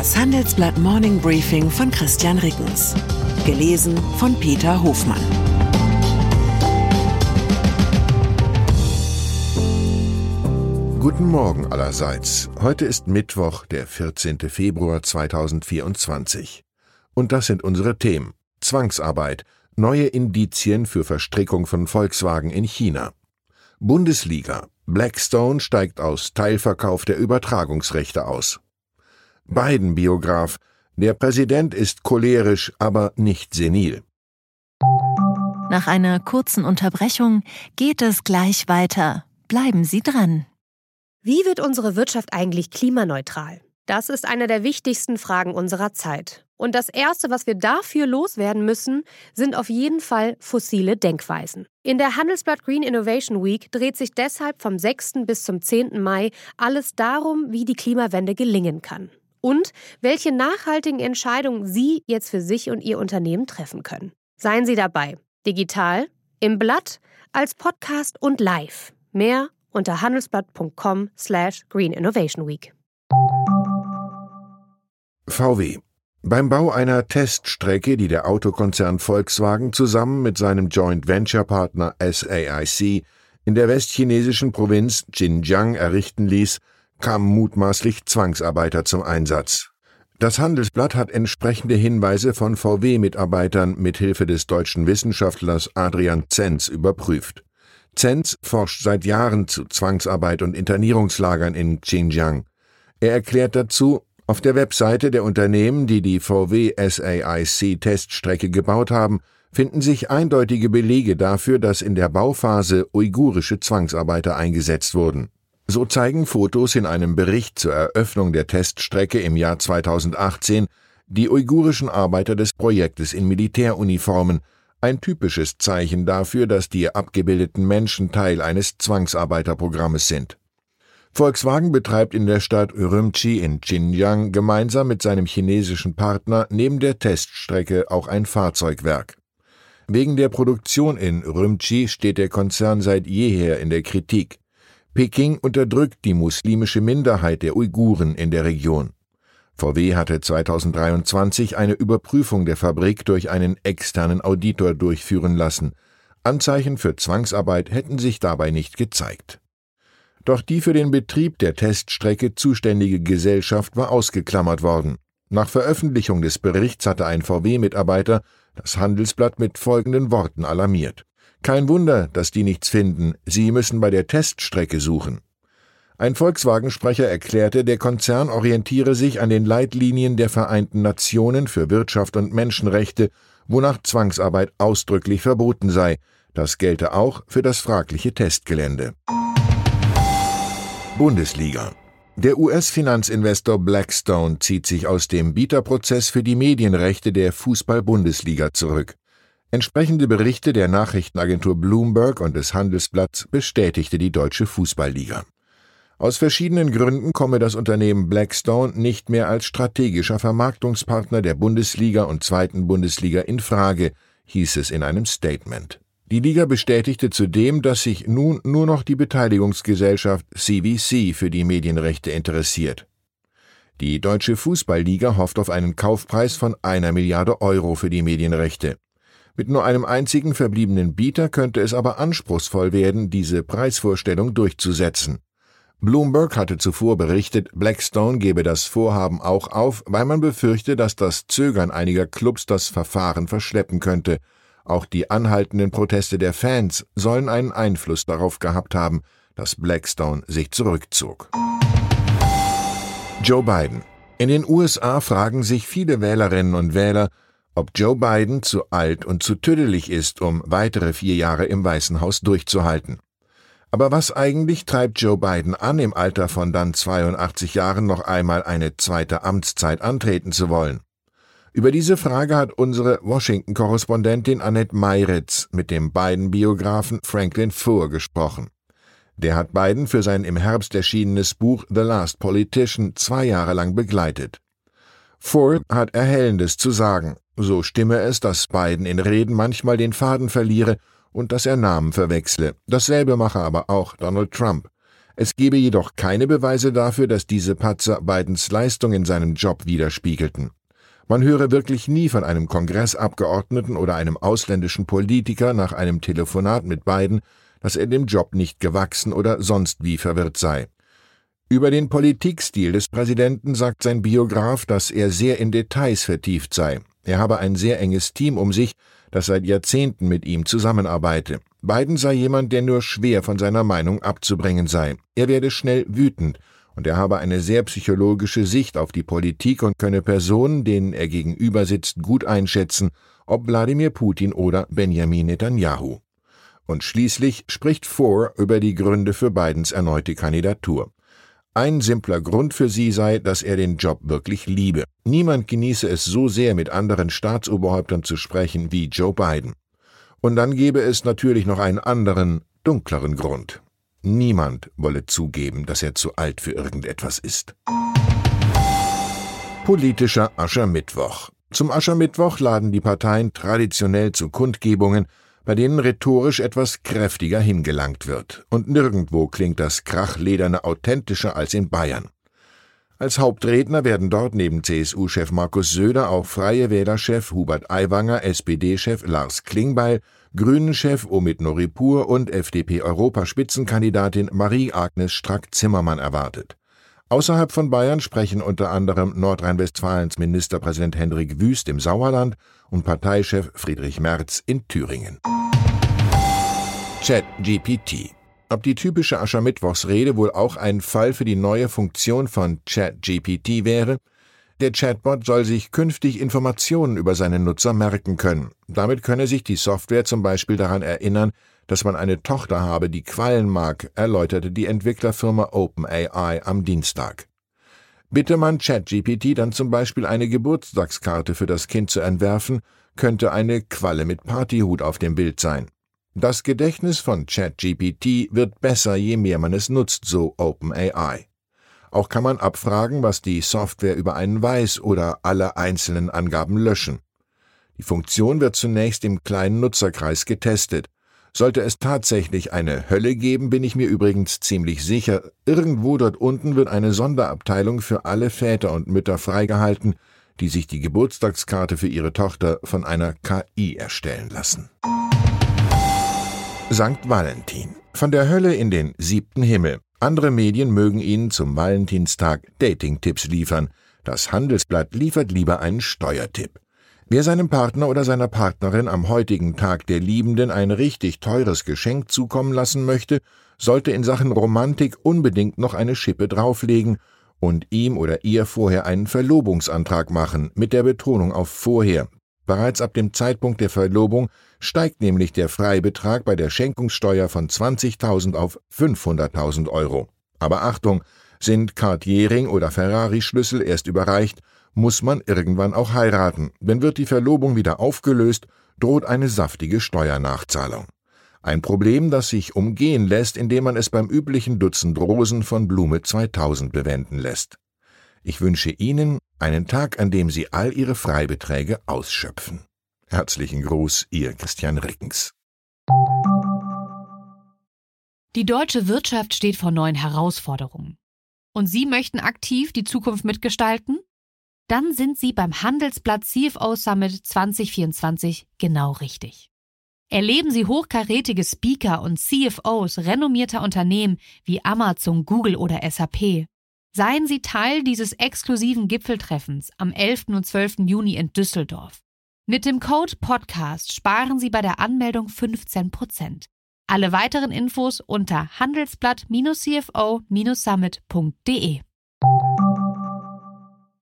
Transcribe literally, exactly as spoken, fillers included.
Das Handelsblatt Morning Briefing von Christian Rickens. Gelesen von Peter Hofmann. Guten Morgen allerseits. Heute ist Mittwoch, der vierzehnten Februar zweitausendvierundzwanzig. Und das sind unsere Themen. Zwangsarbeit, neue Indizien für Verstrickung von Volkswagen in China. Bundesliga, Blackstone steigt aus Teilverkauf der Übertragungsrechte aus. Biden-Biograf, der Präsident ist cholerisch, aber nicht senil. Nach einer kurzen Unterbrechung geht es gleich weiter. Bleiben Sie dran. Wie wird unsere Wirtschaft eigentlich klimaneutral? Das ist eine der wichtigsten Fragen unserer Zeit. Und das Erste, was wir dafür loswerden müssen, sind auf jeden Fall fossile Denkweisen. In der Handelsblatt Green Innovation Week dreht sich deshalb vom sechsten bis zum zehnten Mai alles darum, wie die Klimawende gelingen kann. Und welche nachhaltigen Entscheidungen Sie jetzt für sich und Ihr Unternehmen treffen können. Seien Sie dabei. Digital, im Blatt, als Podcast und live. Mehr unter handelsblatt.com slash Green Innovation Week. V W. Beim Bau einer Teststrecke, die der Autokonzern Volkswagen zusammen mit seinem Joint Venture Partner S A I C in der westchinesischen Provinz Xinjiang errichten ließ, kamen mutmaßlich Zwangsarbeiter zum Einsatz. Das Handelsblatt hat entsprechende Hinweise von V W-Mitarbeitern mithilfe des deutschen Wissenschaftlers Adrian Zenz überprüft. Zenz forscht seit Jahren zu Zwangsarbeit und Internierungslagern in Xinjiang. Er erklärt dazu, auf der Webseite der Unternehmen, die die V W S A I C-Teststrecke gebaut haben, finden sich eindeutige Belege dafür, dass in der Bauphase uigurische Zwangsarbeiter eingesetzt wurden. So zeigen Fotos in einem Bericht zur Eröffnung der Teststrecke im Jahr zweitausendachtzehn die uigurischen Arbeiter des Projektes in Militäruniformen, ein typisches Zeichen dafür, dass die abgebildeten Menschen Teil eines Zwangsarbeiterprogrammes sind. Volkswagen betreibt in der Stadt Urumqi in Xinjiang gemeinsam mit seinem chinesischen Partner neben der Teststrecke auch ein Fahrzeugwerk. Wegen der Produktion in Urumqi steht der Konzern seit jeher in der Kritik. Peking unterdrückt die muslimische Minderheit der Uiguren in der Region. V W hatte zweitausenddreiundzwanzig eine Überprüfung der Fabrik durch einen externen Auditor durchführen lassen. Anzeichen für Zwangsarbeit hätten sich dabei nicht gezeigt. Doch die für den Betrieb der Teststrecke zuständige Gesellschaft war ausgeklammert worden. Nach Veröffentlichung des Berichts hatte ein V W-Mitarbeiter das Handelsblatt mit folgenden Worten alarmiert: Kein Wunder, dass die nichts finden, sie müssen bei der Teststrecke suchen. Ein Volkswagen-Sprecher erklärte, der Konzern orientiere sich an den Leitlinien der Vereinten Nationen für Wirtschaft und Menschenrechte, wonach Zwangsarbeit ausdrücklich verboten sei. Das gelte auch für das fragliche Testgelände. Bundesliga. Der U S-Finanzinvestor Blackstone zieht sich aus dem Bieterprozess für die Medienrechte der Fußball-Bundesliga zurück. Entsprechende Berichte der Nachrichtenagentur Bloomberg und des Handelsblatts bestätigte die Deutsche Fußballliga. Aus verschiedenen Gründen komme das Unternehmen Blackstone nicht mehr als strategischer Vermarktungspartner der Bundesliga und zweiten Bundesliga in Frage, hieß es in einem Statement. Die Liga bestätigte zudem, dass sich nun nur noch die Beteiligungsgesellschaft C V C für die Medienrechte interessiert. Die Deutsche Fußballliga hofft auf einen Kaufpreis von einer Milliarde Euro für die Medienrechte. Mit nur einem einzigen verbliebenen Bieter könnte es aber anspruchsvoll werden, diese Preisvorstellung durchzusetzen. Bloomberg hatte zuvor berichtet, Blackstone gebe das Vorhaben auch auf, weil man befürchte, dass das Zögern einiger Clubs das Verfahren verschleppen könnte. Auch die anhaltenden Proteste der Fans sollen einen Einfluss darauf gehabt haben, dass Blackstone sich zurückzog. Joe Biden. In den U S A fragen sich viele Wählerinnen und Wähler, ob Joe Biden zu alt und zu tüdelig ist, um weitere vier Jahre im Weißen Haus durchzuhalten. Aber was eigentlich treibt Joe Biden an, im Alter von dann zweiundachtzig Jahren noch einmal eine zweite Amtszeit antreten zu wollen? Über diese Frage hat unsere Washington-Korrespondentin Annette Meiritz mit dem Biden-Biografen Franklin Foer gesprochen. Der hat Biden für sein im Herbst erschienenes Buch The Last Politician zwei Jahre lang begleitet. Foer hat Erhellendes zu sagen. So stimme es, dass Biden in Reden manchmal den Faden verliere und dass er Namen verwechsle. Dasselbe mache aber auch Donald Trump. Es gebe jedoch keine Beweise dafür, dass diese Patzer Bidens Leistung in seinem Job widerspiegelten. Man höre wirklich nie von einem Kongressabgeordneten oder einem ausländischen Politiker nach einem Telefonat mit Biden, dass er dem Job nicht gewachsen oder sonst wie verwirrt sei. Über den Politikstil des Präsidenten sagt sein Biograf, dass er sehr in Details vertieft sei. Er habe ein sehr enges Team um sich, das seit Jahrzehnten mit ihm zusammenarbeite. Biden sei jemand, der nur schwer von seiner Meinung abzubringen sei. Er werde schnell wütend und er habe eine sehr psychologische Sicht auf die Politik und könne Personen, denen er gegenüber sitzt, gut einschätzen, ob Wladimir Putin oder Benjamin Netanyahu. Und schließlich spricht Four über die Gründe für Bidens erneute Kandidatur. Ein simpler Grund für sie sei, dass er den Job wirklich liebe. Niemand genieße es so sehr, mit anderen Staatsoberhäuptern zu sprechen wie Joe Biden. Und dann gäbe es natürlich noch einen anderen, dunkleren Grund. Niemand wolle zugeben, dass er zu alt für irgendetwas ist. Politischer Aschermittwoch. Zum Aschermittwoch laden die Parteien traditionell zu Kundgebungen, bei denen rhetorisch etwas kräftiger hingelangt wird. Und nirgendwo klingt das Krachlederne authentischer als in Bayern. Als Hauptredner werden dort neben C S U-Chef Markus Söder auch Freie Wähler-Chef Hubert Aiwanger, S P D-Chef Lars Klingbeil, Grünen-Chef Omid Noripur und F D P-Europaspitzenkandidatin Marie-Agnes Strack-Zimmermann erwartet. Außerhalb von Bayern sprechen unter anderem Nordrhein-Westfalens Ministerpräsident Hendrik Wüst im Sauerland und Parteichef Friedrich Merz in Thüringen. ChatGPT. Ob die typische Aschermittwochsrede wohl auch ein Fall für die neue Funktion von ChatGPT wäre? Der Chatbot soll sich künftig Informationen über seine Nutzer merken können. Damit könne sich die Software zum Beispiel daran erinnern, dass man eine Tochter habe, die quallen mag, erläuterte die Entwicklerfirma OpenAI am Dienstag. Bitte man ChatGPT dann zum Beispiel eine Geburtstagskarte für das Kind zu entwerfen, könnte eine Qualle mit Partyhut auf dem Bild sein. Das Gedächtnis von ChatGPT wird besser, je mehr man es nutzt, so OpenAI. Auch kann man abfragen, was die Software über einen weiß oder alle einzelnen Angaben löschen. Die Funktion wird zunächst im kleinen Nutzerkreis getestet. Sollte es tatsächlich eine Hölle geben, bin ich mir übrigens ziemlich sicher, irgendwo dort unten wird eine Sonderabteilung für alle Väter und Mütter freigehalten, die sich die Geburtstagskarte für ihre Tochter von einer K I erstellen lassen. Sankt Valentin. Von der Hölle in den siebten Himmel. Andere Medien mögen Ihnen zum Valentinstag Dating-Tipps liefern. Das Handelsblatt liefert lieber einen Steuertipp. Wer seinem Partner oder seiner Partnerin am heutigen Tag der Liebenden ein richtig teures Geschenk zukommen lassen möchte, sollte in Sachen Romantik unbedingt noch eine Schippe drauflegen und ihm oder ihr vorher einen Verlobungsantrag machen, mit der Betonung auf vorher. Bereits ab dem Zeitpunkt der Verlobung steigt nämlich der Freibetrag bei der Schenkungssteuer von zwanzigtausend auf fünfhunderttausend Euro. Aber Achtung, sind Cartier-Ring oder Ferrari-Schlüssel erst überreicht, muss man irgendwann auch heiraten, denn wird die Verlobung wieder aufgelöst, droht eine saftige Steuernachzahlung. Ein Problem, das sich umgehen lässt, indem man es beim üblichen Dutzend Rosen von Blume zweitausend bewenden lässt. Ich wünsche Ihnen einen Tag, an dem Sie all Ihre Freibeträge ausschöpfen. Herzlichen Gruß, Ihr Christian Rickens. Die deutsche Wirtschaft steht vor neuen Herausforderungen. Und Sie möchten aktiv die Zukunft mitgestalten? Dann sind Sie beim Handelsblatt C F O Summit zwanzig vierundzwanzig genau richtig. Erleben Sie hochkarätige Speaker und C F Os renommierter Unternehmen wie Amazon, Google oder S A P. Seien Sie Teil dieses exklusiven Gipfeltreffens am elften und zwölften Juni in Düsseldorf. Mit dem Code Podcast sparen Sie bei der Anmeldung fünfzehn Prozent. Alle weiteren Infos unter handelsblatt Bindestrich c f o Bindestrich summit punkt de.